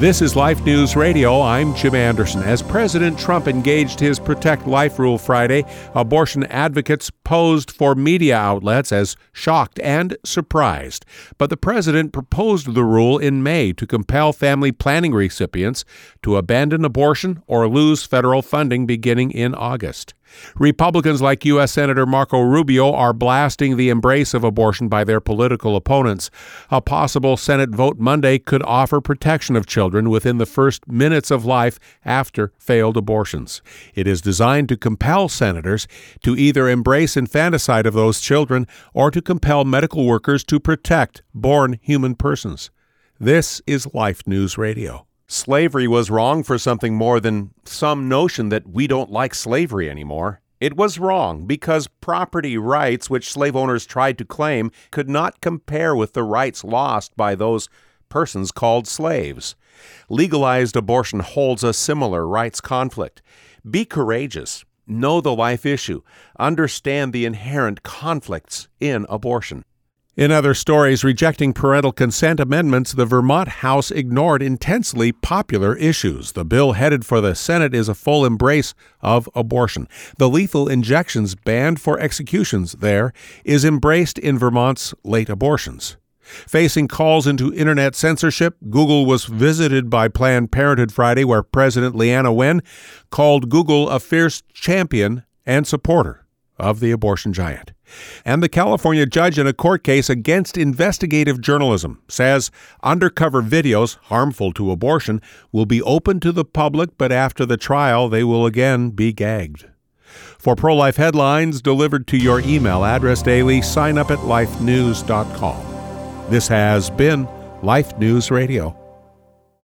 This is Life News Radio. I'm Jim Anderson. As President Trump engaged his Protect Life Rule Friday, abortion advocates posed for media outlets as shocked and surprised. But the president proposed the rule in May to compel family planning recipients to abandon abortion or lose federal funding beginning in August. Republicans like U.S. Senator Marco Rubio are blasting the embrace of abortion by their political opponents. A possible Senate vote Monday could offer protection of children within the first minutes of life after failed abortions. It is designed to compel senators to either embrace infanticide of those children or to compel medical workers to protect born human persons. This is Life News Radio. Slavery was wrong for something more than some notion that we don't like slavery anymore. It was wrong because property rights which slave owners tried to claim could not compare with the rights lost by those persons called slaves. Legalized abortion holds a similar rights conflict. Be courageous. Know the life issue. Understand the inherent conflicts in abortion. In other stories rejecting parental consent amendments, the Vermont House ignored intensely popular issues. The bill headed for the Senate is a full embrace of abortion. The lethal injections banned for executions there is embraced in Vermont's late abortions. Facing calls into internet censorship, Google was visited by Planned Parenthood Friday, where President Leana Wen called Google a fierce champion and supporter of the abortion giant. And the California judge in a court case against investigative journalism says undercover videos harmful to abortion will be open to the public, but after the trial, they will again be gagged. For pro-life headlines delivered to your email address daily, sign up at lifenews.com. This has been Life News Radio.